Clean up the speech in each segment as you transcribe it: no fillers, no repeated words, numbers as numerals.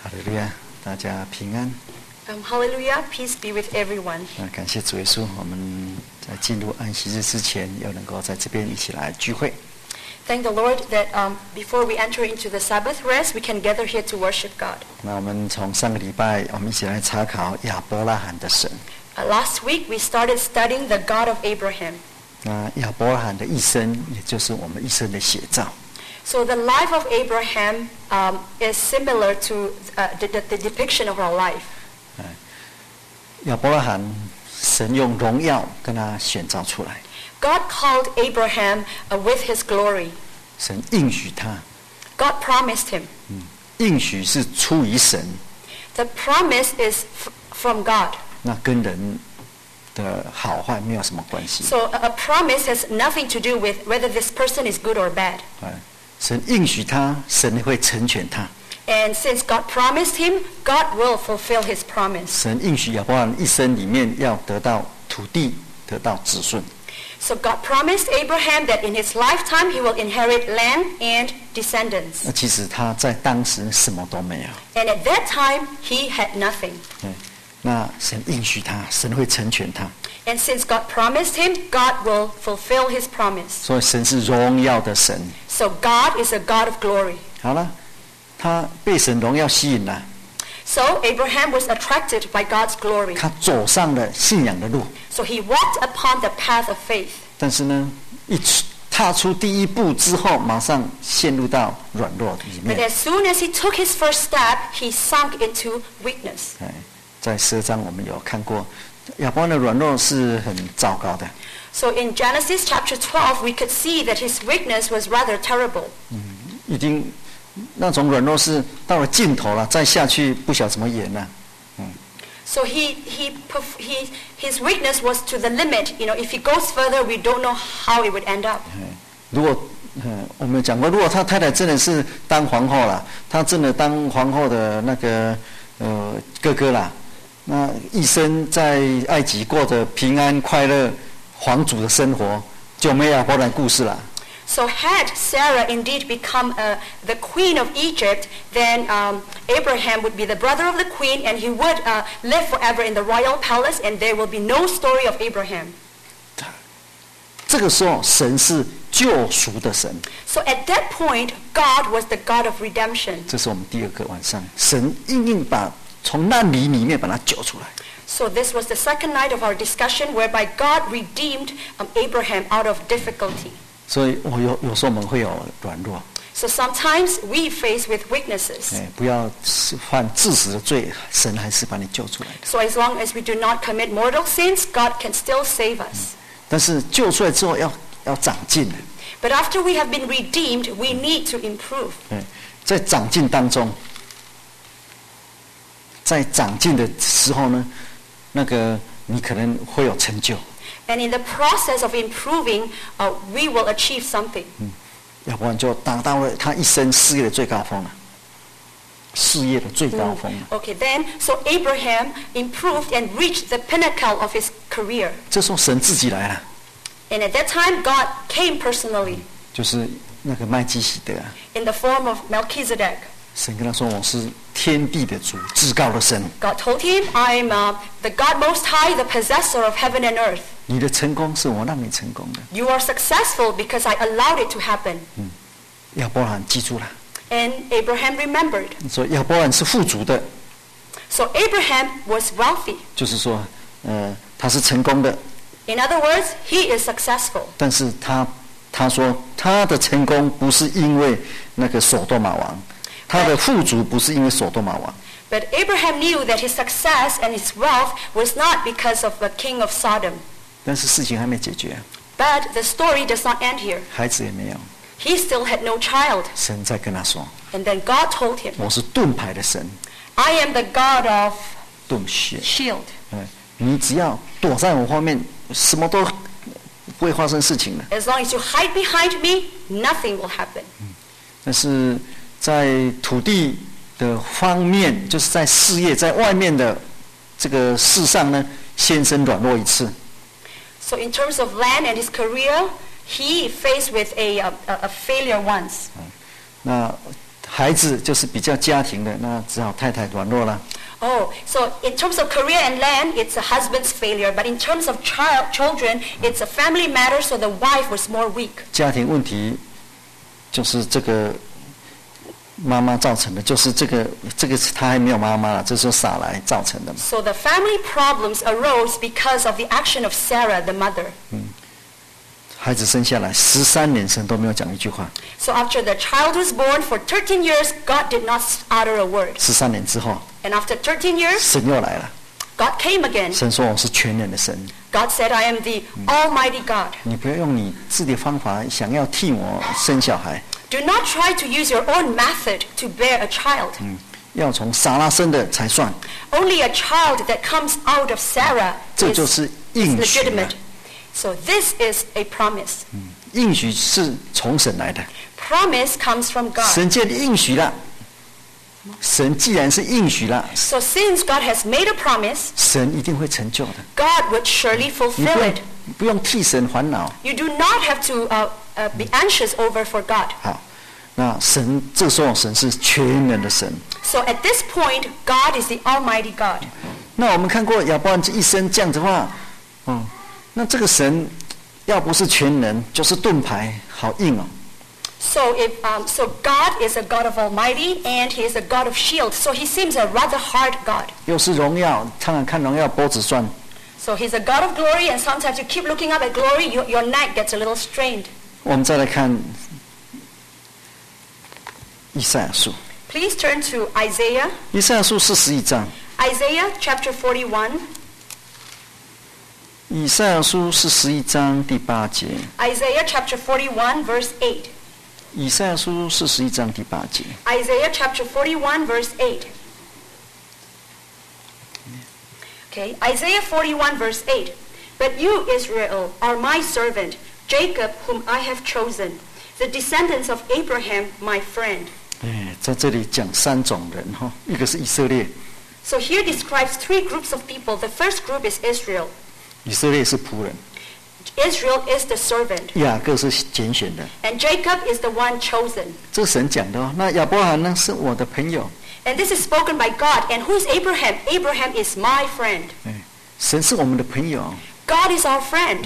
哈利路亚，大家平安。 Hallelujah, peace be with everyone. 感谢主耶稣，我们在进入安息日之前，又能够在这边一起来聚会。 Thank the Lord that before we enter into the Sabbath rest, we can gather here to worship God. 那我们从上个礼拜，我们一起来查考亚伯拉罕的神。 Last week we started studying the God of Abraham. 那亚伯拉罕的一生，也就是我们一生的写照。 So the life of Abraham is similar to the depiction of our life. 亚伯拉罕，神用荣耀跟他选召出来。 God called Abraham with His glory. 神应许他。 God promised him. 应许是出于神。 The promise is from God. 那跟人的好坏没有什么关系。 So a promise has nothing to do with whether this person is good or bad. 神应许他，神会成全他。 And since God promised him, God will fulfill His promise. 神应许亚伯拉罕一生里面要得到土地，得到子孙。 So God promised Abraham that in his lifetime he will inherit land and descendants. 那其实他在当时什么都没有。 And at that time he had nothing. 那神应许他，神会成全他。 And since God promised him, God will fulfill His promise. 所以神是荣耀的神。 So God is a God of glory. 好了，他被神荣耀吸引了。 So Abraham was attracted by God's glory. 他走上了信仰的路。 So he walked upon the path of faith. 但是呢，踏出第一步之后，马上陷入到软弱里面。 But as soon as he took his first step, he sunk into weakness. 在12章我们有看过，亚伯拉罕的软弱是很糟糕的。 So in Genesis chapter 12, we could see that his weakness was rather terrible. 已经那种软弱是到了尽头了，再下去不晓得怎么演了。 So his weakness was to the limit. You know, if he goes further, we don't know how it would end up. 如果我们讲过，如果他太太真的是当皇后了，他真的当皇后的那个哥哥啦，那一生在埃及过着平安快乐皇族的生活，就没亚伯拉罕故事了。 So had Sarah indeed become the queen of Egypt, then Abraham would be the brother of the queen, and he would live forever in the royal palace, and there will be no story of Abraham. 这个时候，神是救赎的神。 So at that point, God was the God of redemption. 这是我们第二个晚上，神硬把从难里面把他救出来。 So this was the second night of our discussion, whereby God redeemed Abraham out of difficulty. 所以有时候我们会有软弱。 So sometimes we face with weaknesses. 不要犯致死的罪，神还是把你救出来的。 So as long as we do not commit mortal sins, God can still save us. 但是救出来之后要长进。 But after we have been redeemed, we need to improve. 在长进当中，在长进的时候呢，那个你可能会有成就。 And in the process of improving, we will achieve something. 要不然就达到了他一生事业的最高峰了。事业的最高峰。 Okay, then so Abraham improved and reached the pinnacle of his career. 这时候神自己来了。 And at that time, God came personally. 就是那个麦基洗德。 In the form of Melchizedek. 神跟他说：“我是天地的主，至高的神。” God told him, "I am the God Most High, the possessor of heaven and earth." 你的成功是我让你成功的。 You are successful because I allowed it to happen. 亚伯拉罕记住了。 And Abraham remembered. 说亚伯拉罕是富足的。 So Abraham was wealthy. 就是说，他是成功的。 In other words, he is successful. 但是他说他的成功不是因为那个所多玛王。他的富足不是因为所多玛王。 But Abraham knew that his success and his wealth was not because of the king of Sodom. 但是事情还没解决。 But the story does not end here. 孩子也没有。 He still had no child. 神在跟他说。 And then God told him. 我是盾牌的神。 I am the God of 盾牌。 shield. 你只要躲在我后面，什么都不会发生事情的。 As long as you hide behind me, nothing will happen. 但是在土地的方面，就是在事业在外面的这个事上呢，先生软弱一次。 So in terms of land and his career, he faced with a failure once. 那孩子就是比较家庭的，那只好太太软弱了。 Oh, so in terms of career and land, it's a husband's failure. But in terms of children, it's a family matter, so the wife was more weak. 家庭问题就是这个妈妈造成的，就是这个他还没有妈妈了，这是撒来造成的嘛。 So the family problems arose because of the action of Sarah, the mother. 孩子生下来13年，神都没有讲一句话。 So after the child was born, for 13 years, God did not utter a word. 13年之后， And after 13 years, 神又来了。 God came again. 神说我是全能的神， God said, I am the Almighty God. 你不要用你自己的方法想要替我生小孩， Do not try to use your own method to bear a child. 要从撒拉生的才算。 Only a child that comes out of Sarah 这就 is 是应许了 legitimate. So this is a promise. 应许是从神来的， Promise comes from God. 神既然应许了，神既然是应许了， So since God has made a promise, 神一定会成就的。 God would surely 你 fulfill it. 不用替神烦恼。 You do not have to be anxious over for God. 好，那神这时候神是全能的神。 So at this point, God is the Almighty God. 那我们看过亚伯兰这一生这样子的话，那这个神要不是全能，就是盾牌，好硬哦。 So God is a God of Almighty, and He is a God of shield. So He seems a rather hard God. 又是荣耀，常常看荣耀脖子酸。 So He's a God of glory, and sometimes you keep looking up at glory, your neck gets a little strained. 我们再来看以赛亚书， Please turn to Isaiah. 以赛亚书41章， Isaiah chapter 41. 以赛亚书41章第8节， Isaiah chapter 41 verse 8. 以赛亚书41章第8节， Isaiah chapter 41 verse 8. Okay, Isaiah 41 verse 8. But you, Israel, are my servant, Jacob, whom I have chosen, the descendants of Abraham, my friend. 在这里讲3种人哈，一个是以色列， So here describes three groups of people. The first group is Israel. 以色列是仆人， Israel is the servant, 雅各是拣选的， and Jacob is the one chosen. 这是神讲的哦。那亚伯兰呢是我的朋友， And this is spoken by God. And who is Abraham? Abraham is my friend. 神是我们的朋友， God is our friend.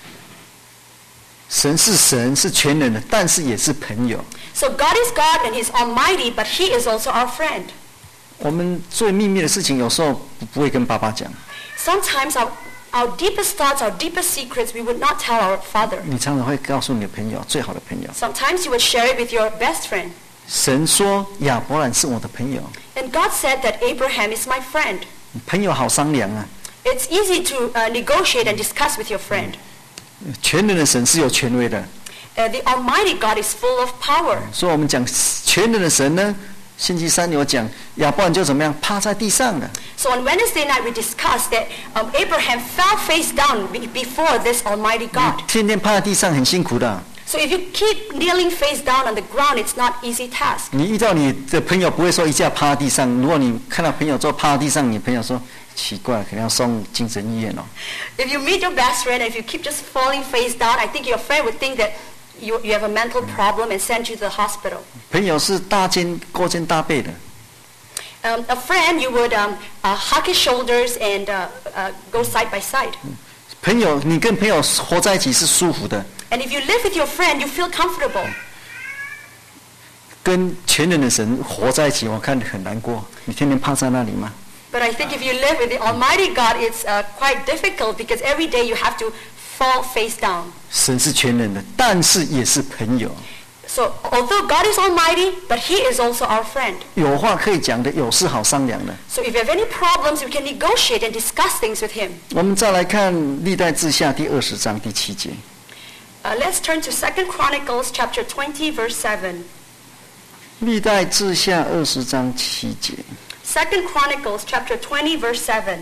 神是神是全能的，但是也是朋友。 So God is God and He's almighty, but He is also our friend. 我们最秘密的事情有时候不会跟爸爸讲， Sometimes our deepest thoughts, our deepest secrets, we would not tell our father. 你常常会告诉你的朋友，最好的朋友。 Sometimes you would share it with your best friend. 神说亚伯兰是我的朋友， And God said that Abraham is my friend. 朋友好商量啊。 It's easy to negotiate and discuss with your friend. 全能的神是有权威的， The Almighty God is full of power. 所以我们讲全能的神呢，星期三有讲亚伯兰就怎么样趴在地上了。 So on Wednesday night we discussed that Abraham fell face down before this Almighty God. 天天趴在地上很辛苦的。 So if you keep kneeling face down on the ground, it's not easy task. 你遇到你的朋友不会说一下趴在地上，如果你看到朋友做趴在地上，你朋友说奇怪，可能要送精神医院哦。 If you meet your best friend and if you keep just falling face down, I think your friend would think that you have a mental problem and send you to the hospital. 朋友是勾肩搭背的， A friend, you would hug his shoulders and go side by side. 朋友你跟朋友活在一起是舒服的， And if you live with your friend, you feel comfortable. 跟全能的神活在一起，我看很难过。你天天趴在那里吗？ But I think if you live with the Almighty God, it's quite difficult because every day you have to fall face down. 神是全能的，但是也是朋友， So although God is Almighty, but He is also our friend. 有话可以讲的，有事好商量的。 So if you have any problems, you can negotiate and discuss things with Him. 我们再来看历代志下第20章第7节。 Let's turn to 2 Chronicles chapter 20, verse 7. 历代志下20章7节。 2 Chronicles chapter 20, verse 7.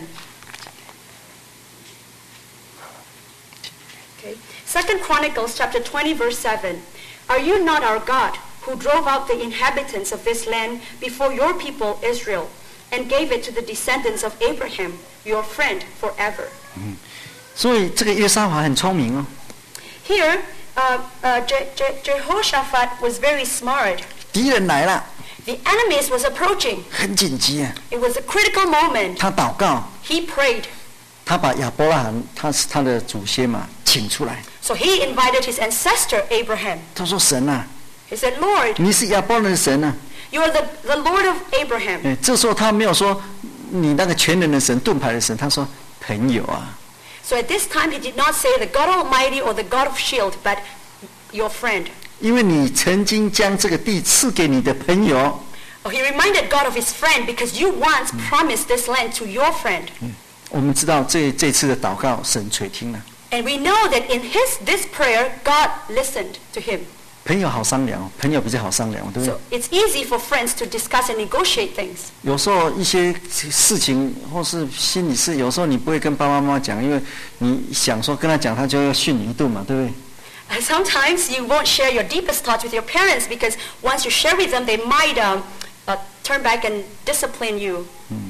Okay. 2 Chronicles chapter 20, verse 7. Are you not our God, who drove out the inhabitants of this land before your people Israel, and gave it to the descendants of Abraham, your friend, forever? 所以这个约沙法很聪明哦。 Here, Jehoshaphat was very smart. 敌人来了， The enemies was approaching. 很紧急啊。 It was a critical moment. 他祷告， He prayed. 他把亚伯拉罕，他是他的祖先嘛，请出来。 So he invited his ancestor Abraham. 他说：“神啊， He said, Lord, 你是亚伯拉罕的神啊。 you are the Lord of Abraham. 哎，这时候他没有说你那个全能的神、盾牌的神，他说朋友啊。 So at this time he did not say the God Almighty or the God of Shield, but your friend. 因为你曾经将这个地赐给你的朋友。 Oh, he reminded God of his friend because you once promised this land to your friend. 我们知道这次的祷告，神垂听了。 And we know that in this prayer, God listened to him. 朋友好商量，朋友比较好商量，对不对？ So it's easy for friends to discuss and negotiate things. 有时候一些事情或是心理事，有时候你不会跟爸爸妈妈讲，因为你想说跟他讲，他就要训你一顿嘛，对不对？ Sometimes you won't share your deepest thoughts with your parents because once you share with them, they might turn back and discipline you.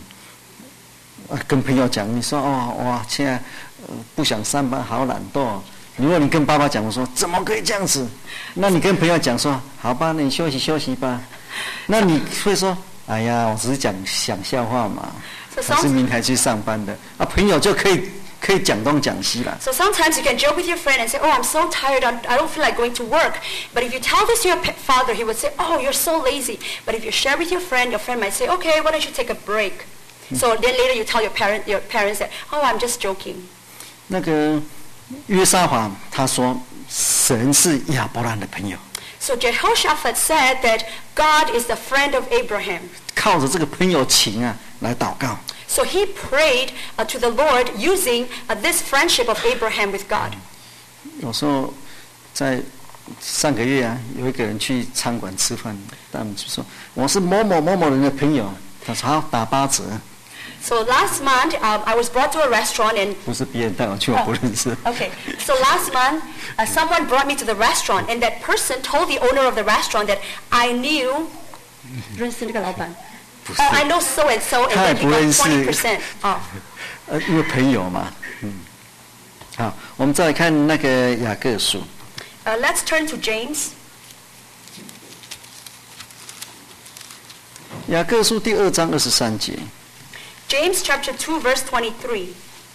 跟朋友讲，你说哦哇，现在不想上班，好懒惰。如果你跟爸爸讲，我说怎么可以这样子？那你跟朋友讲说，好吧，那你休息休息吧。那你会说，哎呀，我只是讲笑话嘛，还是明天去上班的啊？朋友就可以讲东讲西了。 So sometimes you can joke with your friend and say, oh, I'm so tired, I don't feel like going to work. But if you tell this to your father, he would say, oh, you're so lazy. But if you share with your friend might say, okay, why don't you take a break? So then later you tell your parents that, oh, I'm just joking. 那个约沙法他说，神是亚伯兰的朋友。 So Jehoshaphat said that God is the friend of Abraham. 靠着这个朋友情啊来祷告。 So he prayed to the Lord using this friendship of Abraham with God. 有时候在上个月啊，有一个人去餐馆吃饭，他们就说我是某某某某人的朋友，他说好打8折。 So last month, I was brought to a restaurant and... 不是别人带我去，我不认识。 Okay, so last month, someone brought me to the restaurant, and that person told the owner of the restaurant that I knew... 认识那个老板。 Oh, I know so and so, and then he got 20% off. 因为朋友嘛，好，我们再来看那个雅各书。 Let's turn to James. 雅各书第2章23节。 James chapter 2, verse 23.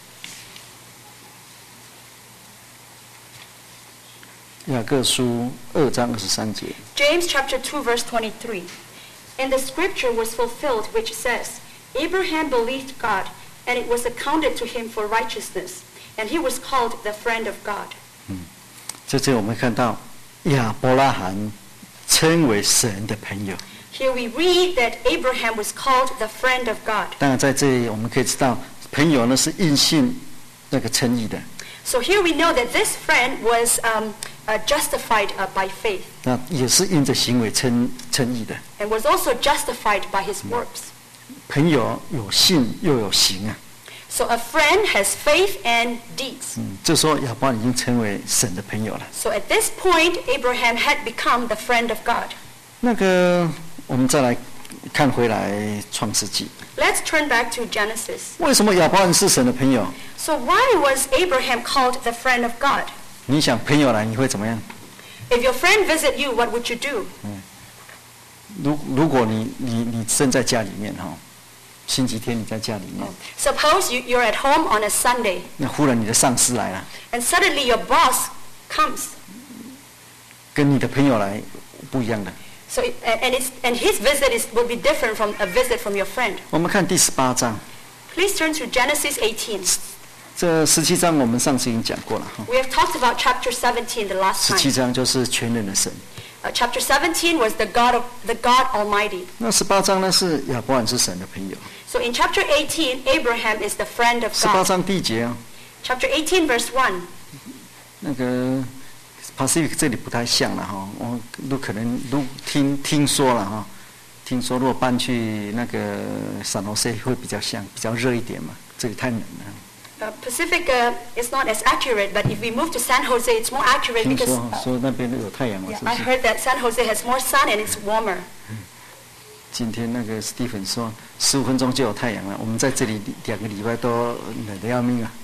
雅各书2章23节。 James chapter 2, verse 23. And the scripture was fulfilled, which says, Abraham believed God, and it was accounted to him for righteousness, and he was called the friend of God. 在这里我们看到亚伯拉罕称为神的朋友。 Here we read that Abraham was called the friend of God. 当然，在这里我们可以知道，朋友呢是因信那个称义的。 So here we know that this friend was justified by faith. 那也是因着行为称义的。 And was also justified by his works. 朋友有信又有行啊。 So a friend has faith and deeds. 这时候亚伯拉罕已经成为神的朋友了。 So at this point, Abraham had become the friend of God. 那个，我们再来看回来创世纪。 Let's turn back to Genesis. 为什么亚伯拉罕是神的朋友？ So why was Abraham called the friend of God? 你想朋友来，你会怎么样？ If your friend visit you, what would you do? 如果你身在家里面哈，星期天你在家里面， Suppose you're at home on a Sunday, 那忽然你的上司来了， and suddenly your boss comes. 跟你的朋友来不一样的。 So and his visit will be different from a visit from your friend. 我们看第18章， Please turn to Genesis 18. 这17章我们上次已经讲过了哈。 We have talked about chapter 17 the last 17 time. 章就是全能的神， Chapter 17 was the God Almighty. 那18章呢是亚伯拉罕是神的朋友。 So in chapter 18, Abraham is the friend of 18 God. 章第一节啊， Chapter 18, verse 1. 那个 Pacific 这里不太像了哈，我都可能都听说了哈，听说如果搬去那个San Jose会比较像，比较热一点嘛，这里太冷了。 Pacific is not as accurate, but if we move to San Jose, it's more accurate 听 because 说那边有太阳了， yeah, 是不 I 是？ heard that San Jose has more sun and it's warmer. 今天那个 Stephen 说15分钟就有太阳了，我们在这里2个礼拜都冷得要命啊。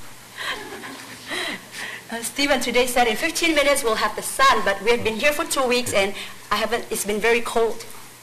Stephen today said in 15 minutes we'll have the sun, but we have been here for 2 weeks and it's been very cold.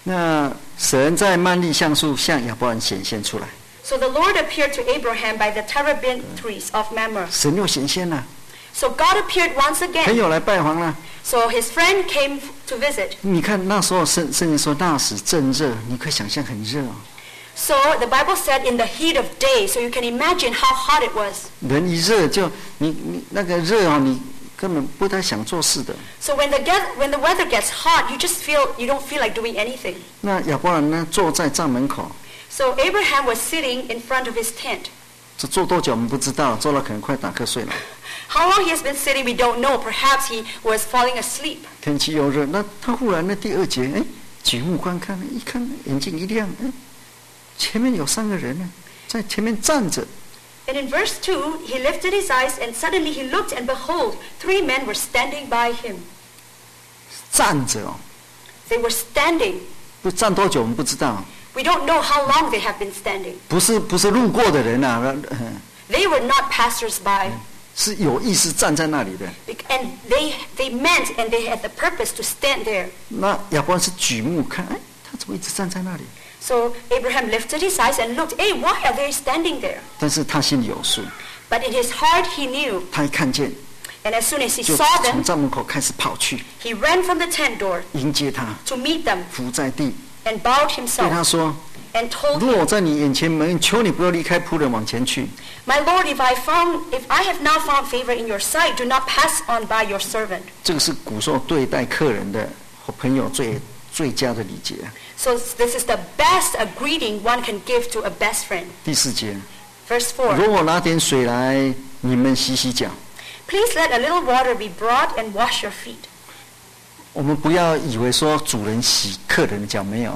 那神在曼利橡树向亚伯兰显现出来， So the Lord appeared to Abraham by the terebinth trees of Mamre. 神又显现了， So God appeared once 朋 again. 友来拜访了。 So his friend came to visit. 你看那时候圣经说那时正热，你可以想象很热哦。 So the Bible said in the heat of day, so you can imagine how hot it was. 人一热就你那个热哦，你根本不太想做事的。 So when the weather gets hot, you don't feel like doing anything. 那亚伯兰呢，坐在帐门口， So Abraham was sitting in front of his tent. 这坐多久我们不知道，坐了可能快打瞌睡了。 How long he has been sitting, we don't know. Perhaps he was falling asleep. 天气又热，那他忽然呢第2节，举目观看，一看眼睛一亮，前面有3个人呢，在前面站着。 And in verse 2, he lifted his eyes and suddenly he looked and behold, 3 men were standing by him. 站着哦， They were standing. 不站多久我们不知道， We don't know how long they have been standing. 不是路过的人啊， They were not passers-by. 是有意识站在那里的。 And they meant and they had the purpose to stand there. 那亚伯兰是举目看，他怎么一直站在那里？ So Abraham lifted his eyes and looked, hey, why are they standing there? 但是他心里有数， But in his heart he knew. 他一看见， And as soon as he 就 saw 从 them, 帐门口开始跑去 he ran from the tent door 迎接他， to meet them 伏在地， and bowed 对他 himself 说： and told 若 him, 我在你眼前蒙，求你不要离开仆人往前去。 My Lord, if I have now found favor in your sight, do not pass on by your servant. 这个是古时候对待客人的和朋友最佳的礼节。 So this is the best greeting one can give to a best friend. 第4节， Verse 4. 如果拿点水来，你们洗洗脚。 Please let a little water be brought and wash your feet. 我们不要以为说主人洗客人的脚，没有。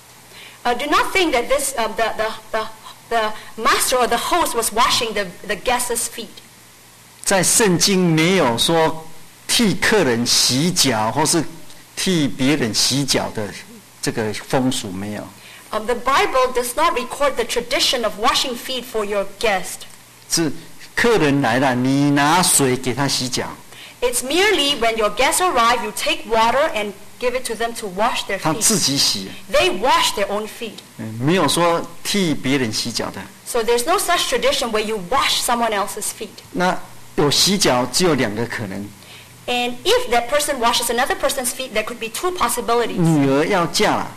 Do not think that this the master or the host was washing the guest's feet. 在圣经没有说替客人洗脚或是替别人洗脚的这个风俗，没有。 The Bible does not record the tradition of washing feet for your guest. 是客人来了，你拿水给他洗脚， It's merely when your guests arrive, you take water and give it to them to wash their 他自 feet. 己洗， They wash their own feet. 没有说替别人洗脚的。 So there's no such tradition where you wash someone else's feet. 那有洗脚只有2个可能： And if that person washes another person's feet, there could be 2 possibilities. 女儿要嫁了，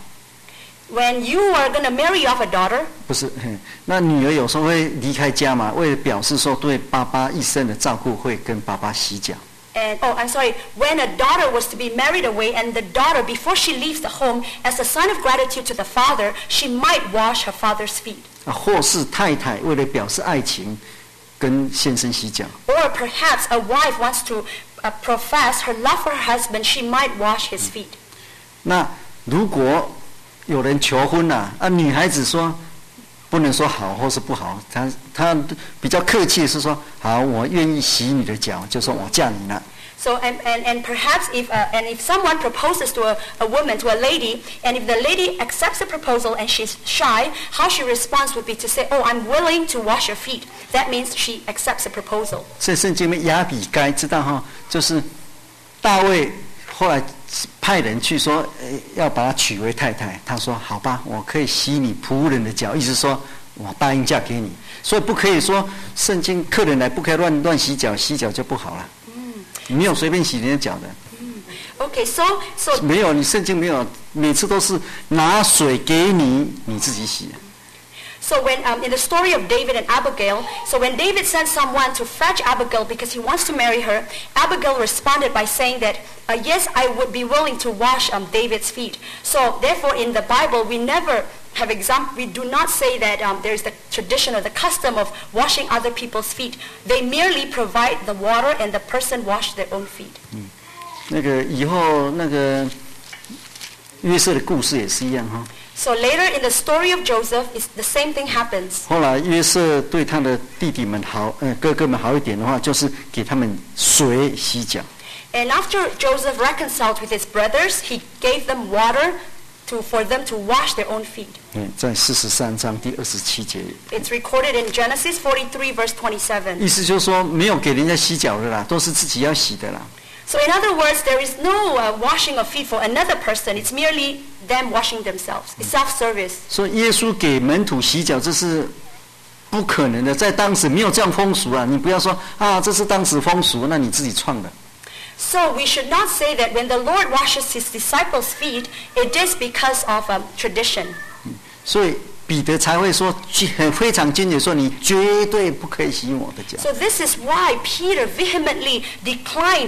When you are going to marry off a daughter, 不是？那女儿有时候会离开家嘛，为了表示说对爸爸一生的照顾，会跟爸爸洗脚。 and I'm sorry, when a daughter was to be married away, and the daughter, before she leaves the home, as a sign of gratitude to the father, she might wash her father's feet. 或是太太为了表示爱情，跟先生洗脚。 Or perhaps a wife wants to profess her love for her husband, she might wash his feet. 那如果有人求婚了，女孩子说不能说好或是不好，她比较客气是说好，我愿意洗你的脚，就说我嫁你了。 So and perhaps if someone proposes to a woman, to a lady, and if the lady accepts the proposal and she's shy, how she responds would be to say, "Oh, I'm willing to wash your feet." That means she accepts the proposal. 所以圣经里面亚比该知道哈，就是大卫后来派人去说，要把她娶为太太。他说好吧，我可以洗你仆人的脚，意思说我答应嫁给你。所以不可以说圣经客人来不可以乱洗脚，洗脚就不好了。没有随便洗人家脚的。 Okay, so 没有，你圣经没有，每次都是拿水给你，你自己洗。 So when in the story of David and Abigail, so when David sent someone to fetch Abigail because he wants to marry her, Abigail responded by saying that, yes, I would be willing to wash David's feet. So therefore in the Bible, we never have we do not say that there is the tradition or the custom of washing other people's feet. They merely provide the water and the person wash their own feet. 那个以后那个约瑟的故事也是一样哈。 So later in the story of Joseph, the same thing happens. 后来约瑟对他的弟弟们好，哥哥们好一点的话，就是给他们水洗脚。 And after Joseph reconciled with his brothers, he gave them water for them to wash their own feet. 在43章第27节。 It's recorded in Genesis 43 verse 27. 意思就是说，没有给人家洗脚的啦，都是自己要洗的啦。 So in other words, there is no washing of feet for another person. It's merely them washing themselves. It's self-service. 所以耶稣给门徒洗脚，这是不可能的，在当时没有这样风俗啊！你不要说啊，这是当时风俗，那你自己创的。 So we should not say that when the Lord washes his disciples' feet, it is because of tradition. 所以彼得才会说，非常坚决说，你绝对不可以洗我的脚。 So this is why Peter vehemently declined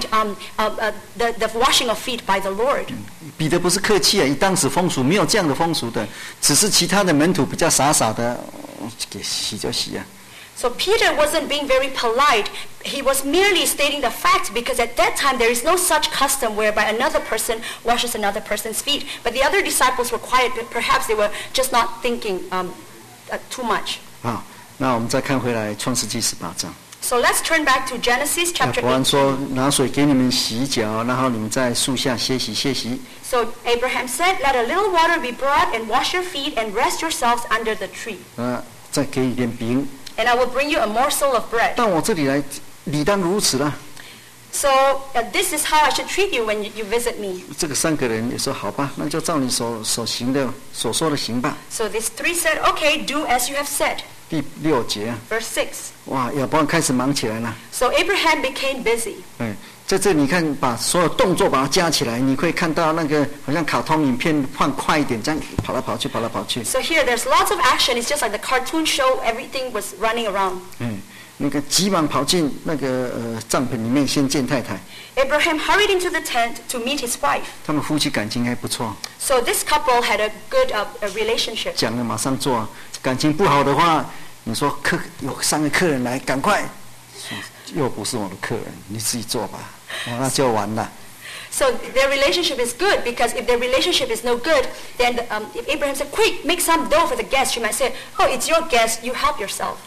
the washing of feet by the Lord. 彼得不是客气啊，以当时风俗没有这样的风俗的，只是其他的门徒比较傻傻的，给洗就洗啊。 So Peter wasn't being very polite. He was merely stating the fact because at that time there is no such custom whereby another person washes another person's feet. But the other disciples were quiet. Perhaps they were just not thinking too much. 好，那我们再看回来创世纪18章。 So let's turn back to Genesis chapter 伯安 18. 说：“拿水给你们洗脚，然后你们在树下歇息歇息。” So Abraham said, "Let a little water be brought and wash your feet and rest yourselves under the tree. 再给你点饼。 And I will bring you a morsel of bread." 到我这里来，理当如此啦。 So this is how I should treat you when you visit me. 这个3个人也说：“好吧，那就照你所行的所说的行吧。” So these three said, "Okay, do as you have said." 第6节啊， Verse 6. 哇，亚伯兰开始忙起来了。 So Abraham became busy. 在这里你看，把所有动作把它加起来，你会看到那个好像卡通影片放快一点，这样跑来跑去，跑来跑去。 So here there's lots of action. It's just like the cartoon show. Everything was running around. 那个急忙跑进那个帐篷里面，先见太太。 Abraham hurried into the tent to meet his wife. 他们夫妻感情还不错， So this couple had a good relationship. 讲了马上做啊。感情不好的话，你说有3个客人来，赶快，又不是我的客人，你自己做吧，那就完了。 So their relationship is good because if their relationship is no good, then if Abraham said, "Quick, make some dough for the guest," she might say, "Oh, it's your guest. You help yourself."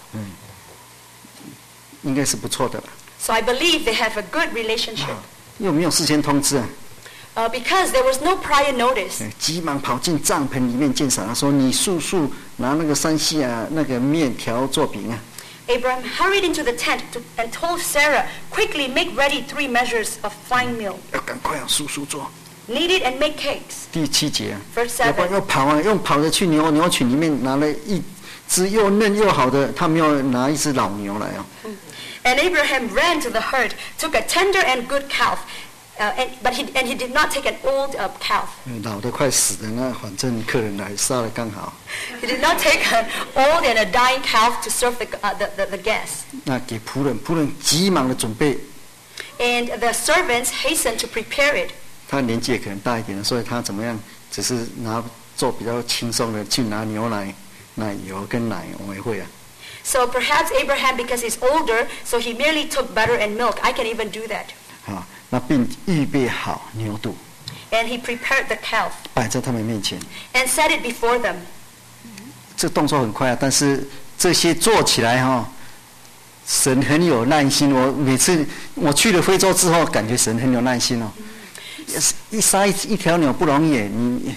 应该是不错的了。 So I believe they have a good relationship 又没有事先通知啊， because there was no prior notice. 急忙跑进帐篷里面见撒拉说：“你速速拿那个山西啊那个面条做饼啊。” Abraham hurried into the tent and told Sarah, "Quickly make ready 3 measures of fine meal. 要赶快速速做。 Knead it and make cakes." 第7节啊， Verse 要不然 7. 又跑啊，用跑着去牛群里面拿了一只又嫩又好的，他们要拿一只老牛来啊。 And Abraham ran to the herd, took a tender and good calf, but he did not take an old calf. 老的快死了，那反正客人来杀了刚好。 He did not take an old and a dying calf to serve the guests. 那给仆人急忙的准备。 And the servants hastened to prepare it. 他年纪也可能大一点了，所以他怎么样？只是做比较轻松的，去拿牛奶、奶油跟奶，我也会啊。 So perhaps Abraham, because he's older, so he merely took butter and milk. I can even do that. 好，那并预备好牛肚， And he prepared the calf 摆在他们面前。 and set it before them. 这动作很快啊，但是这些做起来神很有耐心。我每次我去了非洲之后，感觉神很有耐心哦。杀一条牛不容易，你。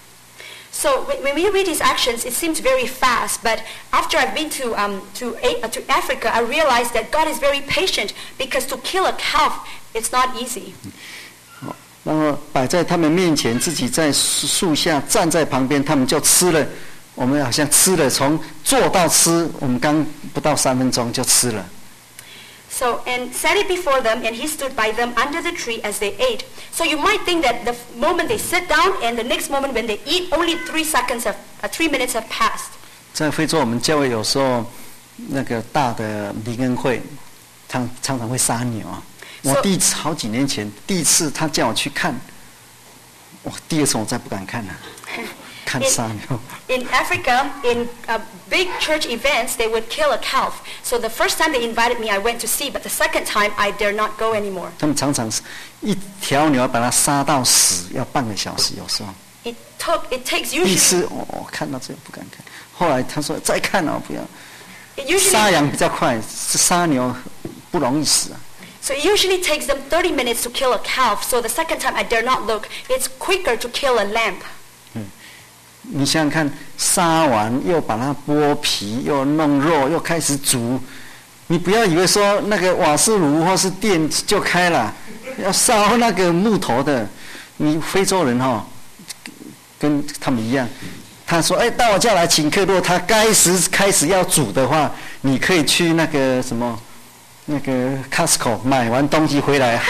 So when we read his actions, it seems very fast. But after I've been to Africa, I realized that God is very patient because to kill a calf, it's not easy. 然后摆在他们面前，自己在树下站在旁边，他们就吃了。我们好像吃了，从做到吃，我们刚不到3分钟就吃了。 So and set it before them, and he stood by them under the tree as they ate. So you might think that the moment they sit down and the next moment when they eat, only 3 minutes have passed. 在非洲，我们教会有时候那个大的灵恩会，常常会杀牛啊。我好几年前第一次他叫我去看，第2次我再不敢看了。看杀牛。 In Africa, in big church events, they would kill a calf. So the first time they invited me, I went to see. But the second time, I dare not go anymore. 他们常常一条牛把它杀到死，要半个小时，有时候。 It takes 第一 usually. 次我看到这个不敢看，后来他说再看不要。 It 杀 usually 羊比较快，杀牛不容易死啊。 so it usually takes them 30 minutes to kill a calf. So the second time, I dare not look. It's quicker to kill a lamb. 你想想看，杀完又把它剥皮，又弄肉，又开始煮。你不要以为说那个瓦斯炉或是电就开了， 要烧那个木头的。你非洲人跟他们一样，他说：“哎，到我家来请客。如果他开始要煮的话，你可以去那个什么，那个 Costco 买完东西回来，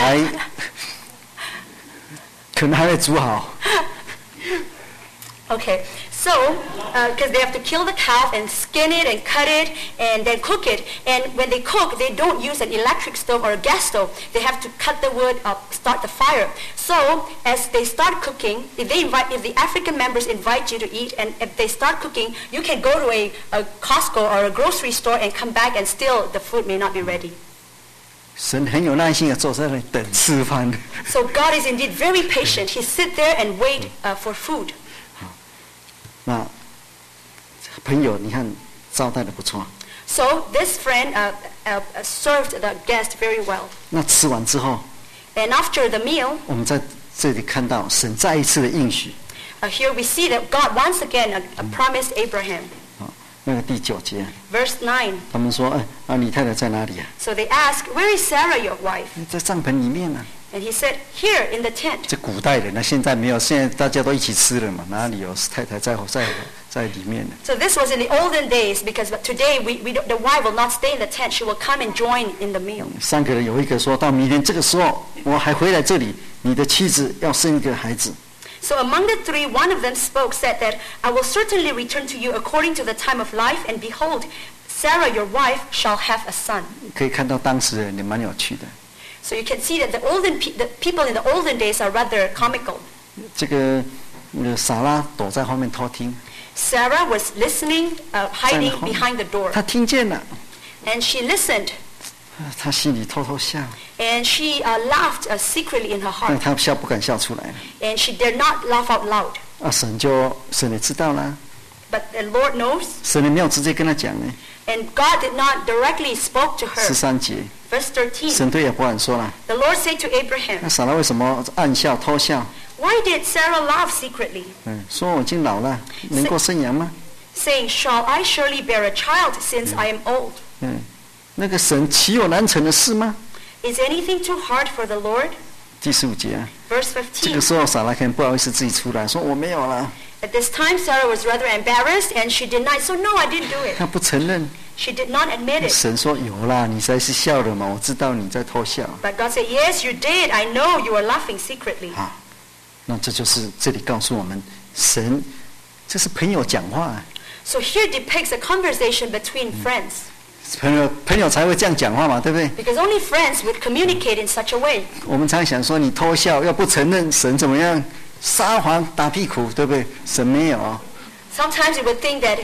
可能还会煮好。” Okay, so because they have to kill the calf and skin it and cut it and then cook it. And when they cook, they don't use an electric stove or a gas stove. They have to cut the wood up, start the fire. So as they start cooking, if the African members invite you to eat, and if they start cooking, you can go to a Costco or a grocery store and come back, and still the food may not be ready. 神很有耐心的坐在那里等吃饭。 So God is indeed very patient. He sit there and wait for food. 那朋友，你看招待的不错。 So this friend served the guest very well. 那吃完之后 And after the meal, 我们在这里看到神再一次的应许。 here we see that God once again promised Abraham. 那个第9节 Verse 9. 他们说：“你太太在哪里啊？” So they asked, "Where is Sarah, your wife?" 在帐篷里面啊。 And he said, "Here in the tent." 这古代人，那现在没有，现在大家都一起吃了嘛，哪里有太太在里面呢？ So this was in the olden days, because today the wife will not stay in the tent. She will come and join in the meal. 3个人有一个说到明天这个时候我还回来这里，你的妻子要生一个孩子。 So among the three, one of them spoke, said that, "I will certainly return to you according to the time of life, and behold, Sarah, your wife, shall have a son." 可以看到当时的人也蛮有趣的。 So you can see that the people in the olden days are rather comical. 这个撒拉躲在后面偷听。 Sarah was listening, hiding behind the door. 她听见了。 And she listened. 她心里偷偷笑。 And she laughed secretly in her 但 heart. 她笑不敢笑出来。 And she dared not laugh out loud. 神也知道啦。 But the Lord knows. 神也没有直接跟她讲呢。 And God did not directly spoke to her. 13节。 Verse 13. 神对亚伯兰说了。 The Lord said to Abraham. 那撒拉为什么暗笑偷笑？ Why did Sarah laugh secretly? 说我已经老了，能够生养吗？ Saying, "Shall I surely bear a child since I am old?" 那个神岂有难成的事吗？ Is anything too hard for the Lord? 第15节啊。 Verse 这个 15. 时候撒拉可能不好意思自己出来，说我没有了。 At this time, Sarah was rather embarrassed, and she denied. So no, I didn't do it. 她不承认。 She did not admit it. 神说有啦，你才是笑的嘛，我知道你在偷笑。 But God said, "Yes, you did. I know you are laughing secretly." 那这就是这里告诉我们，神这是朋友讲话。 So here depicts a conversation between friends. 朋友才会这样讲话嘛，对不对？ Because only friends would communicate in such a way. 我们常想说你偷笑，要不承认，神怎么样？撒谎打屁股，对不对？神没有。 Sometimes you would think that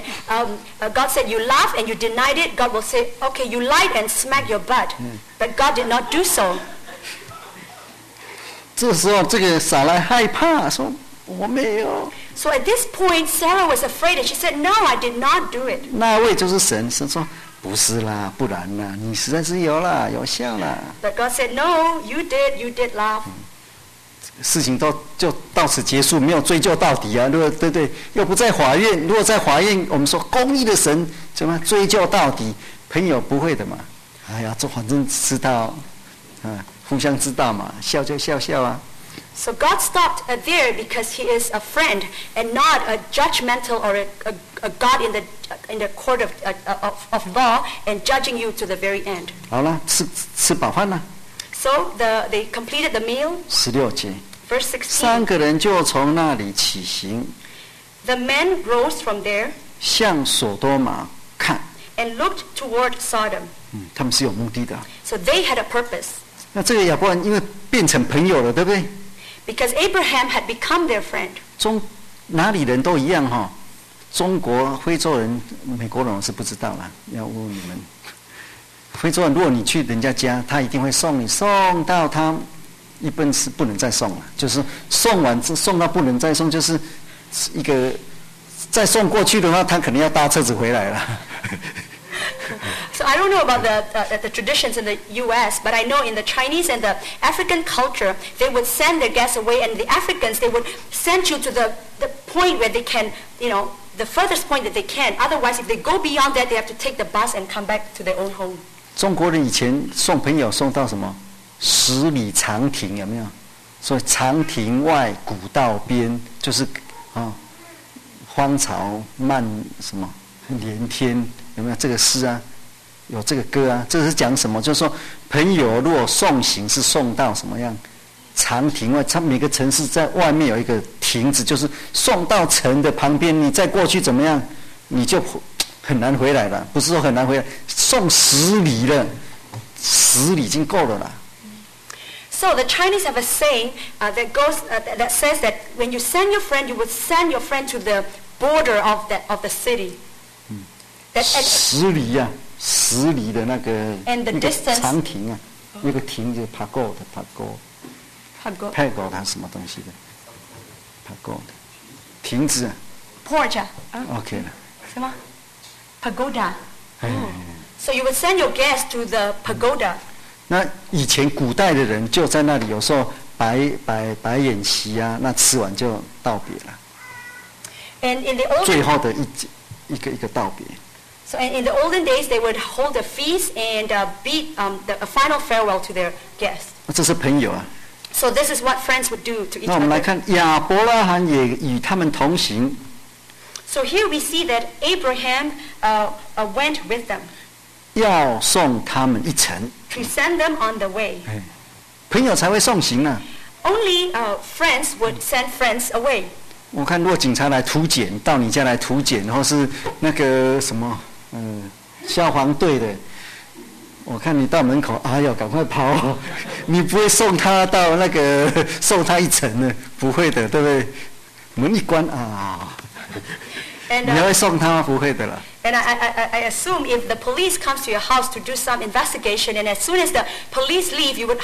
God said you laughed and you denied it. God will say, "Okay, you lied and smack your butt." But God did not do so. 这时候，这个撒拉害怕，说我没有。 So at this point, Sarah was afraid, and she said, "No, I did not do it." 那位就是神，神说不是啦，不然啦，你实在是有啦，有效啦。 But God said, "No, you did laugh." 事情就到此结束，没有追究到底啊，对不对？又不在法院，如果在法院，我们说公义的神怎么追究到底？朋友不会的嘛。哎呀，这反正知道，互相知道嘛，笑就笑笑啊。 So God stopped there because He is a friend and not a judgmental or a God in the court of law and judging you to the very end. 好了，吃饱饭了。 So they completed the meal. 16节。 Verse 3 16. 个人就从那里起行， The men rose from there 向所多玛看。 and looked toward Sodom. 他们是有目的的。 So they had a purpose. 那这个亚伯兰因为变成朋友了，对不对？ Because Abraham had become their friend. 哪里人都一样哈。中国、非洲人、美国人我是不知道啦，要问你们。非洲人，如果你去人家家，他一定会送你，送到他一般是不能再送了，就是送完送到不能再送，就是一个再送过去的话，他可能要搭车子回来了。 So I don't know about the traditions in the U.S., but I know in the Chinese and the African culture, they would send their guests away, and the Africans, they would send you to the point where they can, the furthest point that they can. Otherwise, if they go beyond that, they have to take the bus and come back to their own home. 中国人以前送朋友送到什么？ 10里长亭，有没有？所以长亭外，古道边，就是荒草漫什么连天，有没有这个诗啊？有这个歌啊？这是讲什么？就是说，朋友如果送行是送到什么样？长亭外，它每个城市在外面有一个亭子，就是送到城的旁边，你再过去怎么样？你就很难回来了。不是说很难回来，送10里了，10里已经够了啦。 So the Chinese have a saying that says that when you send your friend, you would send your friend to the border of the city. 10里呀，10里的那个 And the distance 长亭啊，那个亭就爬过它什么东西的，爬过的亭子啊 Porch. OK 了。 什么 ？Pagoda. So you would send your guest to the pagoda. 那以前古代的人就在那里，有时候摆宴席啊，那吃完就道别了。 And in the olden 最后的一个道别。 So in the olden days, they would hold a feast and bid a final farewell to their guests. 这是朋友啊。 So this is what friends would do to each 那我们来 other. 看亚伯拉罕也与他们同行。 So here we see that Abraham went with them 要送他们一程。 to send them on the way. 朋友才会送行啊。 Only friends would send friends away. 我看如果警察来突检，到你家来突检，或是那个什么消防队的，我看你到门口，哎呦，赶快跑！你不会送他到那个送他一程呢？不会的，对不对？门一关啊， And 你还会送他吗？不会的啦。 And I assume if the police comes to your house to do some investigation, and as soon as the police leave, you would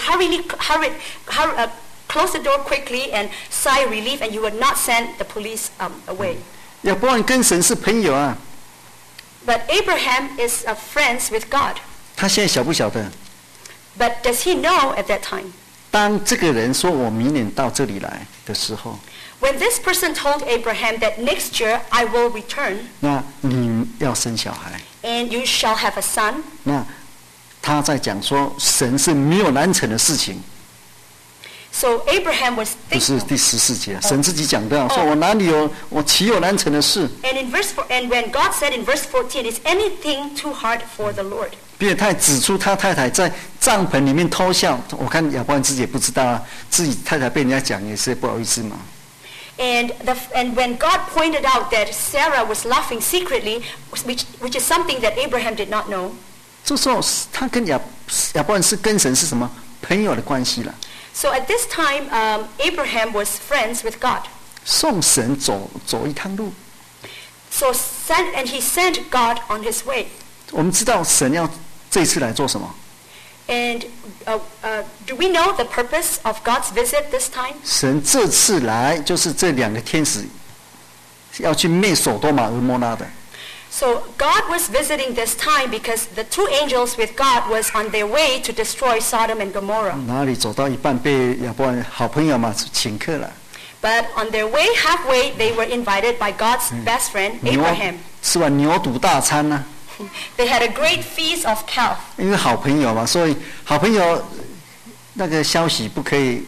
close the door quickly and sigh relief, and you would not send the police away. 亚伯拉罕跟神是朋友啊。 But Abraham is friends with God. 他现在晓不晓得？ But does he know at that time? 当这个人说我明年到这里来的时候， When this person told Abraham that next year I will return, 那你要生小孩， and you shall have a son. 那他在讲说神是没有难成的事情。 So Abraham was 不是 thinking. 第14节啊，神自己讲的啊，说我哪里有，我岂有难成的事？ And when God said in verse 14, is anything too hard for the Lord? 比尔太指出他太太在帐篷里面偷笑，我看亚伯兰自己也不知道啊，自己太太被人家讲也是不好意思嘛。 And when God pointed out that Sarah was laughing secretly, which is something that Abraham did not know. 这时候他跟亚伯兰是跟神是什么朋友的关系了？ So at this time, Abraham was friends with God. 送神走一趟路。 So he sent God on his way. 我们知道神要这次来做什么？ And do we know the purpose of God's visit this time? 神这次来就是这2个天使要去灭所多玛和摩拉的。 So God was visiting this time because the 2 angels with God was on their way to destroy Sodom and Gomorrah. 哪里走到一半被亚伯兰好朋友嘛请客了。 But on their way halfway, they were invited by God's best friend, Abraham. 吃完牛肚大餐呢、 They had a great feast of calf. 因为好朋友嘛，所以好朋友那个消息不可以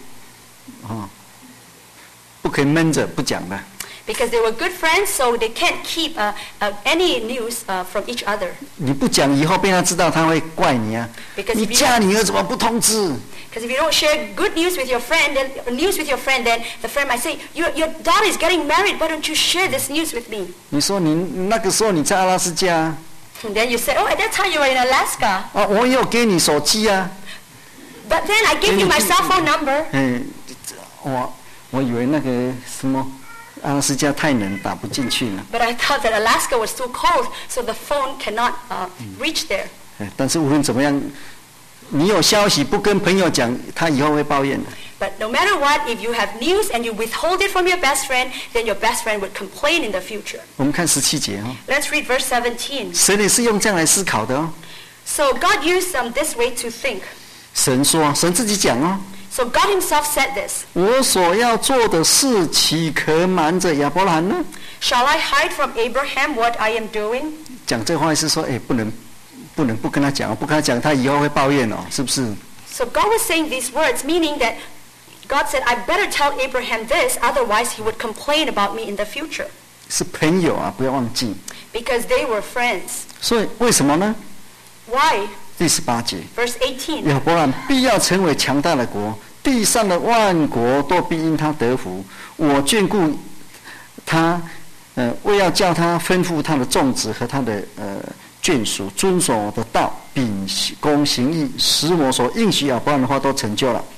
不可以闷着不讲的。 Because they were good friends, so they can't keep any news from each other. 你不讲以后被他知道，他会怪你啊。 Because 你 if you 嫁女儿怎么不通知？ Because if you don't share good news with your friend, then the friend might say, your daughter is getting married. Why don't you share this news with me? 你说你那个时候你在阿拉斯加 And then you said, oh, at that time you were in Alaska. 啊，我也有给你手机啊。 But then I gave you my cell phone number. 我以为那个什么阿拉斯加太冷打不进去呢。 But I thought that Alaska was too cold, so the phone cannot reach there. 但是无论怎么样，你有消息不跟朋友讲，他以后会抱怨的。 But no matter what, if you have news and you withhold it from your best friend, then your best friend would complain in the future. 我们看17节哦， Let's read verse 17. 神也是用这样来思考的哦。 So God used this way to think. 神说，神自己讲哦， So God himself said this. 我所要做的事，岂可瞒着亚伯拉罕呢？ Shall I hide from Abraham what I am doing? 讲这话是说，不能不跟他讲，不跟他讲，他以后会抱怨哦，是不是？ So God was saying these words, meaning that God said, I better tell Abraham this, otherwise he would complain about me in the future. 是朋友啊，不要忘记。 Because they were friends. 所以为什么呢？ Why? 第18节， Verse 18. 亚伯兰必要成为强大的国，地上的万国都必因他得福。我眷顾他，为要叫他吩咐他的众子和他的眷属遵守我的道，秉公行义，使我所应许亚伯兰的话都成就了。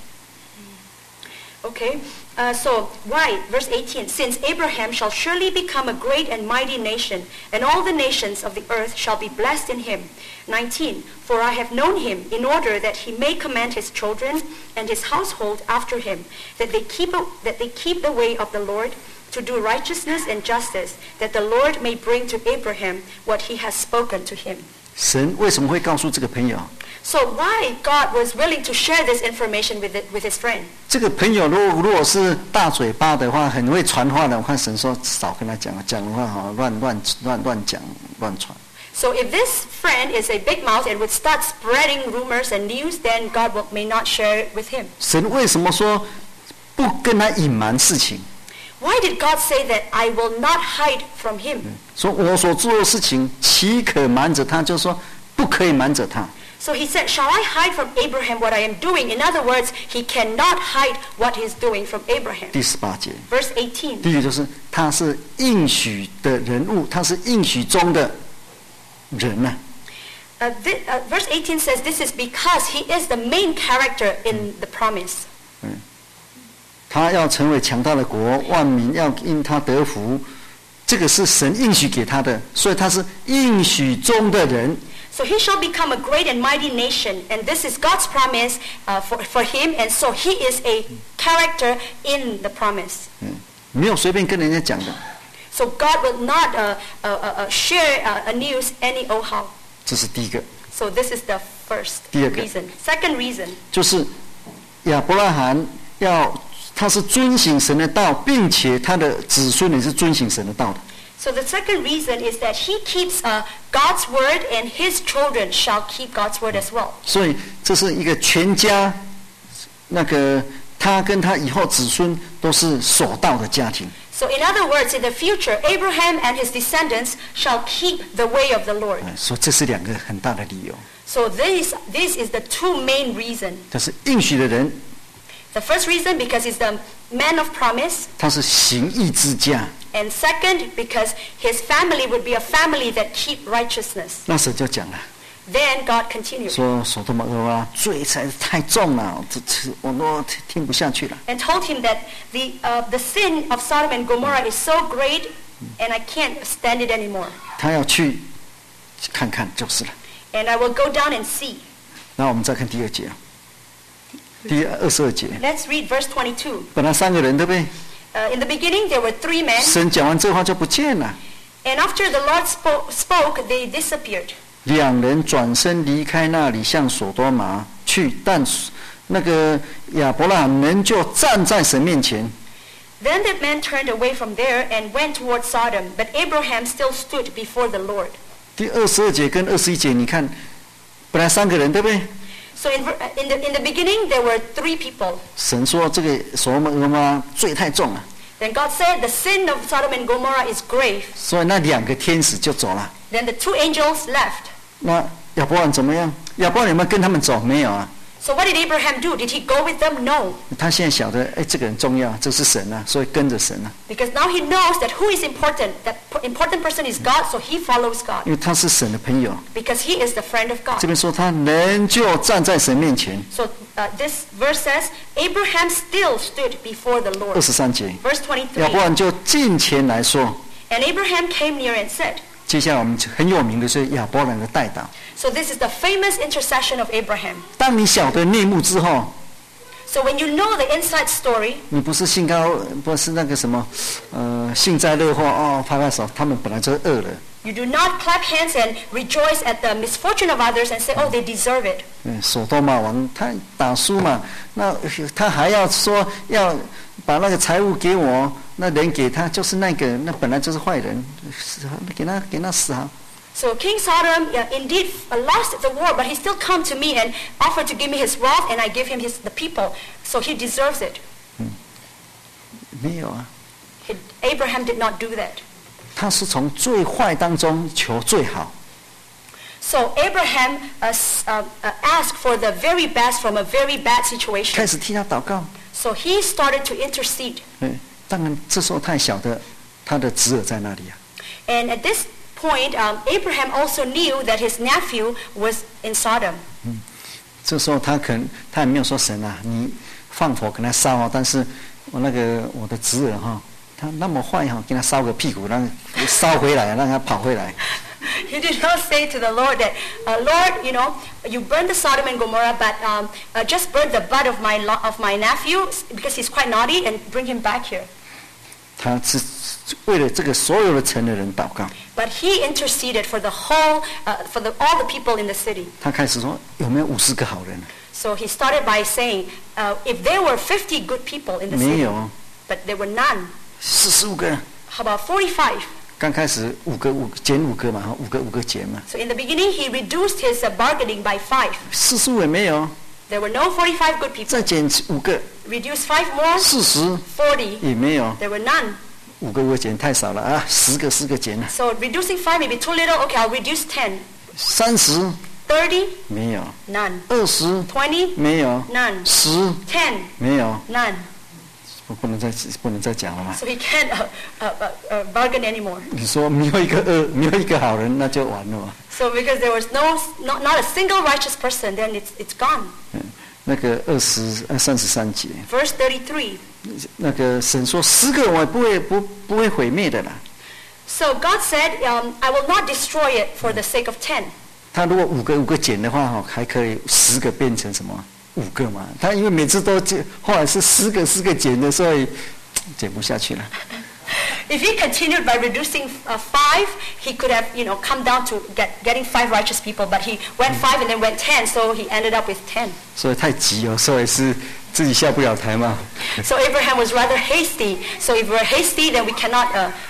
Okay, so why? Verse 18. Since Abraham shall surely become a great and mighty nation, and all the nations of the earth shall be blessed in him. 19. For I have known him in order that he may command his children and his household after him, that they keep the way of the Lord, to do righteousness and justice, that the Lord may bring to Abraham what he has spoken to him. 神为什么会告诉这个朋友？ So why God was willing to share this information with his friend? 这个朋友如果是大嘴巴的话，很会传话的，我看神说少跟他讲，讲的话好乱讲乱传。 So if this friend is a big mouth and would start spreading rumors and news, then God may not share it with him. 神为什么说不跟他隐瞒事情？ Why did God say that I will not hide from him? 说我所做的事情岂可瞒着他？就是说不可以瞒着他。 So he said, shall I hide from Abraham what I am doing? In other words, he cannot hide what he's doing from Abraham. 第18节， Verse 18. 第一个就是他是应许的人物，他是应许中的人呐、 Verse 18 says this is because he is the main character in the promise. 他要成为强大的国，万民要因他得福，这个是神应许给他的，所以他是应许中的人。 So he shall become a great and mighty nation, and this is God's promise for him, and so he is a character in the promise. 没有随便跟人家讲的。 So God will not share a news anyhow. 这是第一个。 So this is the first 第二个。 reason. Second reason. 就是亚伯拉罕他是遵行神的道，并且他的子孙也是遵行神的道的。 So the second reason is that he keeps God's word, and his children shall keep God's word as well. 所以这是一个全家，他跟他以后子孙都是守道的家庭。 So in other words, in the future, Abraham and his descendants shall keep the way of the Lord. 所以这是两个很大的理由。 So this is the two main reasons. 他是应许的人， The first reason because he's the man of promise, 他是行义之家。 and second because his family would be a family that keep righteousness. 那时候就讲了， Then God continued 说所多玛俄摩拉罪才太重了，我都听不下去了。 and told him that the sin of Sodom and Gomorrah is so great, and I can't stand it anymore. 他要去看看就是了。 And I will go down and see. 然后我们再看第二节，第22节， Let's read verse 22. 本来3个人对不对？ In the beginning, there were 3 men, 神讲完这话就不见了。 and after the Lord spoke, they disappeared. 2人转身离开那里，向所多玛去，但那个亚伯拉罕仍旧站在神面前。 Then the men turned away from there and went toward Sodom, but Abraham still stood before the Lord. 第22节跟21节，你看，本来3个人对不对？ So in the beginning, there were 3 people. 神说这个所多玛俄摩拉罪太重了， Then God said, the sin of Sodom and Gomorrah is grave. 所以那2个天使就走了。 Then the 2 angels left. 那亚伯拉罕怎么样？亚伯拉罕有没有跟他们走？没有啊。 So what did Abraham do? Did he go with them? No. 他现在晓得，这个人重要，这是神啊，所以跟着神啊。 Because now he knows that who is important. That important person is God, so he follows God. 因为他是神的朋友。 Because he is the friend of 这 God. 边说他仍旧站在神面前。 So this verse says, Abraham still stood before the Lord. 23节， Verse 亚伯拉 23. 罕就近前来说。 And Abraham came near and said, 接下来我们很有名的是亚伯兰的代祷。 so this is the famous intercession of Abraham. 当你晓得内幕之后， So when you know the inside story, 你不是兴高，不是那个什么，幸灾乐祸哦，拍拍手，他们本来就饿了。 you do not clap hands and rejoice at the misfortune of others and say, oh, they deserve it. 所多玛王他打输嘛，那他还要说要把那个财物给我，那人给他就是那个，那本来就是坏人，给他死啊。 So King Sodom indeed lost the war, but he still come to me and offered to give me his wealth, and I give him the people. So he deserves it. 没有啊， Abraham did not do that. 他是从最坏当中求最好。 So Abraham asked for the very best from a very bad situation. 开始替他祷告。 So he started to intercede. 当然这时候他晓得他的侄儿在那里啊。 And at this point, Abraham also knew that his nephew was in Sodom. 这时候他也没有说神啊，你放火给他烧啊，但是我的侄儿哈，他那么坏哈，给他烧个屁股，让烧回来，让他跑回来。 He did not say to the Lord that, Lord, you burned the Sodom and Gomorrah, but just burn the butt of my nephew because he's quite naughty, and bring him back here. 他是为了这个所有的城的人祷告。 But he interceded for the whole, all the people in the city. 他开始说有没有50个好人？ So he started by saying, if there were 50 good people in the 没 city, 有， but there were none. 45个。 How about 45? 刚开始减5个嘛，5个减嘛。 So in the beginning, he reduced his bargaining by 5. 45也没有， There were no 45 good people. 再减5个， Reduce 5 more, 40 40. 也没有。 There were none. 5个减太少了啊，10个减了。 So reducing 5 may be too little. Okay, I'll reduce 10. 30 30, 没有， none. 20 20, 没有， none. 10 10, 没有， none. 不能再讲了嘛。 So he can't bargain anymore. 你说没有一个好人，那就完了嘛。 So because there was not a single righteous person, then it's gone. 那个33节， Verse 33. 那个神说10个我也不会毁灭的啦。 So God said, I will not destroy it for the sake of 10. 他如果5个减的话，还可以10个变成什么5个嘛？他因为每次都后来是10个减的，所以减不下去了。 If he continued by reducing 5, he could have, come down to getting 5 righteous people. But he went 5 and then went 10, so he ended up with 10. 所以太急哦，所以是自己下不了台嘛。 So Abraham was rather hasty. So if we're hasty, then we cannot,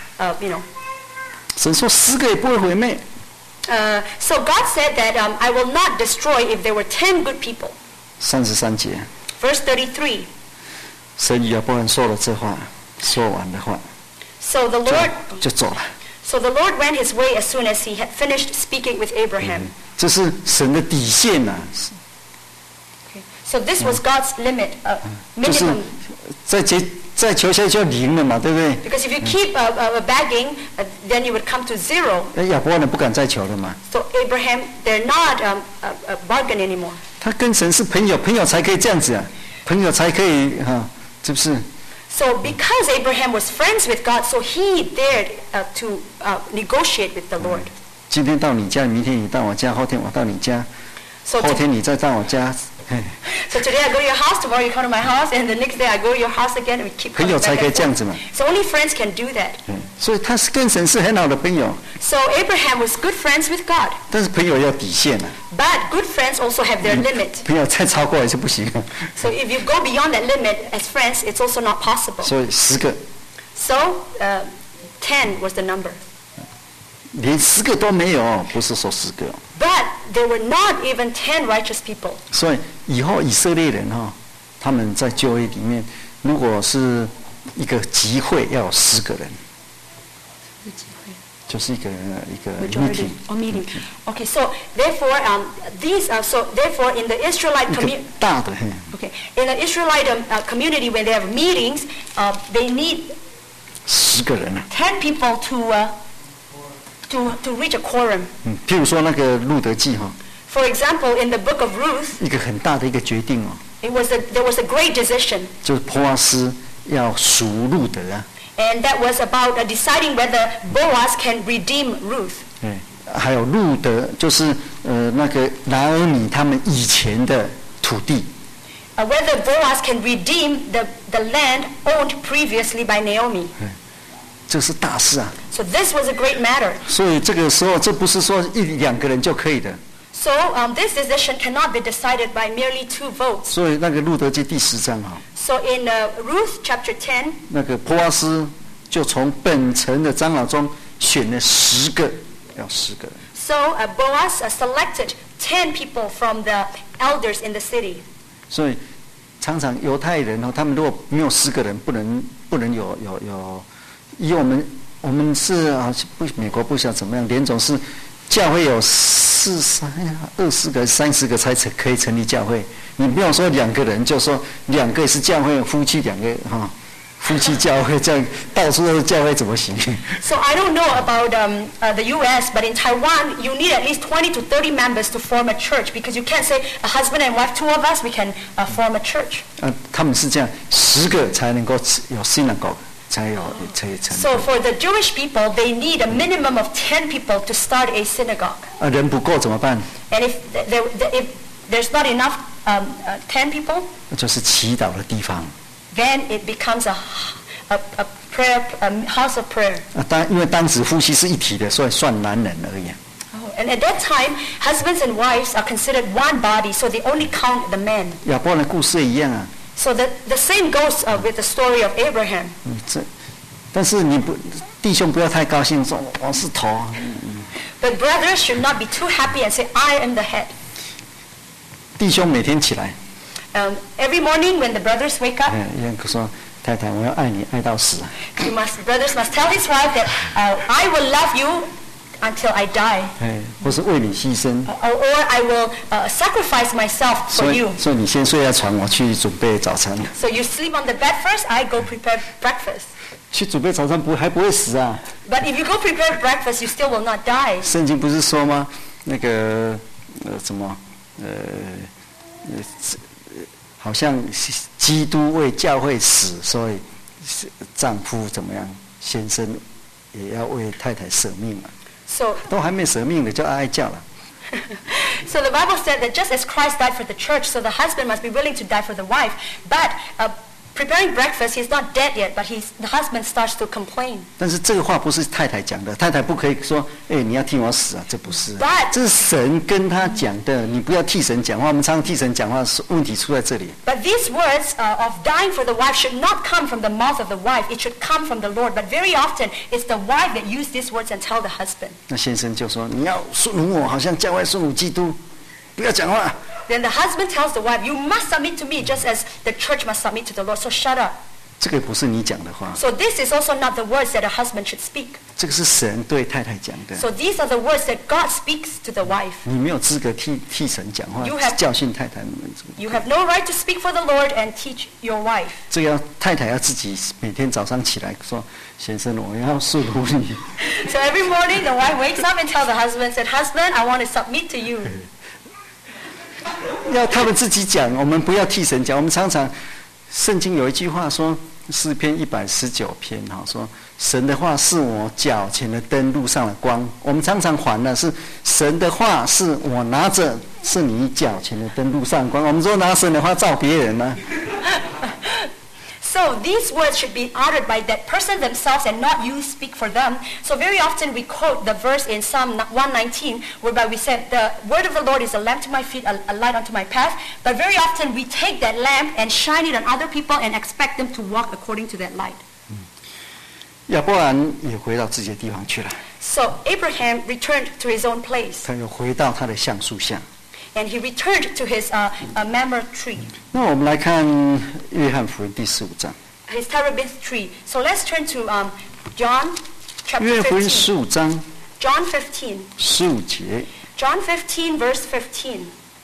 神说10个也不会毁灭。 So God said that I will not destroy if there were 10 good people. 33节， Verse 33. 神与亚伯兰说了这话，说完的话 So the Lord, 就走了。 so the Lord went his way as soon as he had finished speaking with Abraham. 这是神的底线呐、 So this was God's limit, 就是 minimum. 再求下去就0了嘛，对不对？ Because if you keep begging, then you would come to 0. 亚伯兰不敢再求了嘛。 So Abraham, they're not bargain anymore. 他跟神是朋友，朋友才可以这样子啊，朋友才可以是不是？ So because Abraham was friends with God, so he dared to negotiate with the Lord. 今天到你家，明天你到我家，后天我到你家， So, 后天你再到我家， so today I go to your house, tomorrow you come to my house, and the next day I go to your house again, and we keep 朋 coming 友 back 才可以 and 这样 forth. 子嘛。 So only friends can do that. 所以他是跟神是很好的朋友， So Abraham was good friends with God. 但是朋友要底线啊， But good friends also have their limit. 朋友再超过也是不行。 So if you go beyond that limit as friends, it's also not possible. 所以10个， So 10 was the number. 连10个都没有，不是说10个。 But there were not even 10 righteous people. 所以以后以色列人他们在旧约里面，如果是一个集会要有10个人，就是一个 Majority or meeting. Okay, so therefore, therefore in the Israelite 一个 community, 大的。 okay, in the Israelite community when they have meetings, they need 10个人啊。 10 people to reach a quorum. 譬如说那个路德记 For example, in the book of Ruth, 一个很大的一个决定 there was a great decision, 就是波阿斯要赎路德啊。 and that was about deciding whether Boaz can redeem Ruth. 还有路德就是那个拿俄米他们以前的土地。 Whether Boaz can redeem the land owned previously by Naomi. 这是大事啊。 So this was a great matter. 所以这个时候，这不是说1-2个人就可以的。 So this decision cannot be decided by merely 2 votes. 所以那个路德记第10章 So in Ruth chapter 10, 那个波阿斯就从本城的长老中选了10个，要10个人。 So Boaz selected 10 people from the elders in the city. 所以常常犹太人他们如果没有10个人，不能有。以我们是美国不晓得怎么样，联总是教会有20个、30个才可以成立教会。你不用说2个人，就说2个也是教会，夫妻2个夫妻教会，这样到处都是教会，怎么行？ So I don't know about the U.S., but in Taiwan, you need at least 20 to 30 members to form a church because you can't say a husband and wife, 2 of us, we can form a church. 他们是这样，10个才能够有 synagogue， 才成立。 So for the Jewish people, they need a minimum of 10 people to start a synagogue. 人不够怎么办？ And if there's not enough 10 people, 就是祈祷的地方。 then it becomes a prayer, a house of prayer. 因为当时夫妻是一体的，所以算男人而已。 And at that time, husbands and wives are considered one body, so they only count the men. 亚伯兰的故事也一样啊。 So the same goes with the story of Abraham. 但是弟兄不要太高兴，说我是头。 But brothers should not be too happy and say, I am the head. 弟兄每天起来。 Every morning when the brothers wake up, 说太太，我要爱你爱到死。 brothers must tell his wife that I will love you until I die. 或是为你牺牲。 Or I will sacrifice myself for you. 所以你先睡在床，我去准备早餐。 So you sleep on the bed first, I go prepare breakfast. 去准备早餐还不会死啊。 But if you go prepare breakfast, you still will not die. 圣经不是说吗？那个什么好像基督为教会死，所以丈夫怎么样，先生也要为太太舍命嘛。 So 都还没舍命的就哀叫了。 So the Bible said that just as Christ died for the church, so the husband must be willing to die for the wife. But preparing breakfast, he's not dead yet, but the husband starts to complain. 但是这个话不是太太讲的，太太不可以说，你要替我死啊，这不是。 But 这是神跟他讲的，你不要替神讲话。我们常常替神讲话，问题出在这里。 But these words of dying for the wife should not come from the mouth of the wife. It should come from the Lord. But very often, it's the wife that use these words and tell the husband. 那先生就说：“你要顺服我，好像教会顺服基督，不要讲话。” Then the husband tells the wife, you must submit to me just as the church must submit to the Lord. So shut up. 这个不是你讲的话。 So this is also not the words that a husband should speak. 这个是神对太太讲的。 So these are the words that God speaks to the wife. 你没有资格替神讲话，教训太太们。 You have no right to speak for the Lord and teach your wife. 这个太太要自己每天早上起来说：“先生，我要顺服你。” So every morning the wife wakes up and tells the husband, said, "Husband, I want to submit to you." 要他们自己讲，我们不要替神讲。我们常常，圣经有一句话说，诗篇119篇说神的话是我脚前的灯，路上的光。我们常常还的是神的话是我拿着，是你脚前的灯，路上的光。我们说拿神的话照别人呢？ So these words should be uttered by that person themselves and not you speak for them. So very often we quote the verse in Psalm 119 whereby we said, the word of the Lord is a lamp to my feet, a light unto my path. But very often we take that lamp and shine it on other people and expect them to walk according to that light. 亚伯兰也回到自己的地方去了。 So Abraham returned to his own place. 他又回到他的橡树下。 And he returned to his mamre tree. 那我们来看约翰福音第15章。 His terebinth tree. So let's turn to John chapter 约翰福音 15. 15章 John 15. 15节。 John 15 verse 15.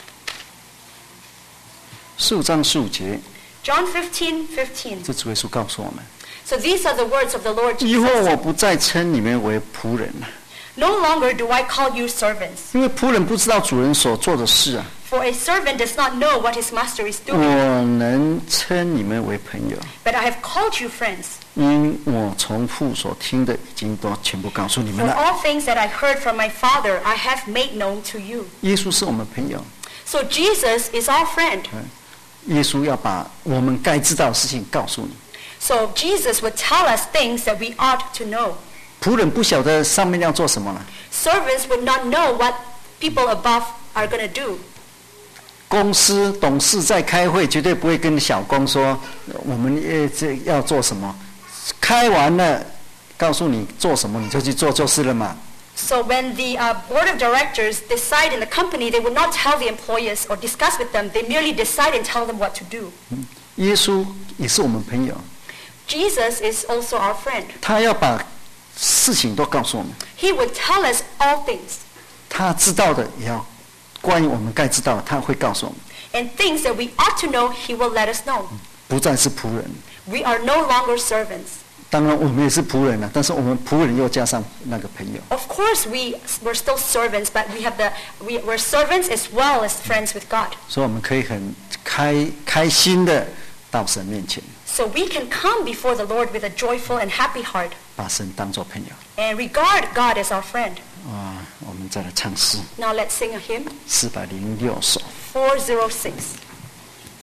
15章15节。 John 15:15. 这主耶稣告诉我们。 So these are the words of the Lord 以后 Jesus. 我不再称你们为仆人了， No longer do I call you servants, 因为仆人不知道主人所做的事啊。 for a servant does not know what his master is 我 doing. 能称你们为朋友， But I have called you friends. 因我从父所听的已经都全部告诉你们 For 了。 all things that I heard from my Father, I have made known to you. 耶稣是我们朋友， So Jesus is our friend. 耶稣要把我们该知道的事情告诉你。 So Jesus would tell us things that we ought to know. 仆人不晓得上面要做什么了， Servants would not know what people above are going to do. 公司董事在开会绝对不会跟小工说我们这要做什么，开完了告诉你做什么你就去做就是了嘛。 So when the board of directors decide in the company, they would not tell the employees or discuss with them. They merely decide and tell them what to do. 耶稣也是我们朋友， Jesus is also our friend. 他要把事情都告诉我们， He would tell us all things. 他知道的也要关于我们该知道的，他会告诉我们， And things that we ought to know, he will let us know. 不再是仆人。 We are no longer servants. 当然我们也是仆人了，但是我们仆人又加上那个朋友， Of course, we're still servants, but we're servants as well as friends with God. 所以我们可以很开心的到神面前， So we can come before the Lord with a joyful and happy heart 把神当作朋友。 and regard God as our friend. 我们再来唱诗 Now let's sing a hymn, 406首。 406.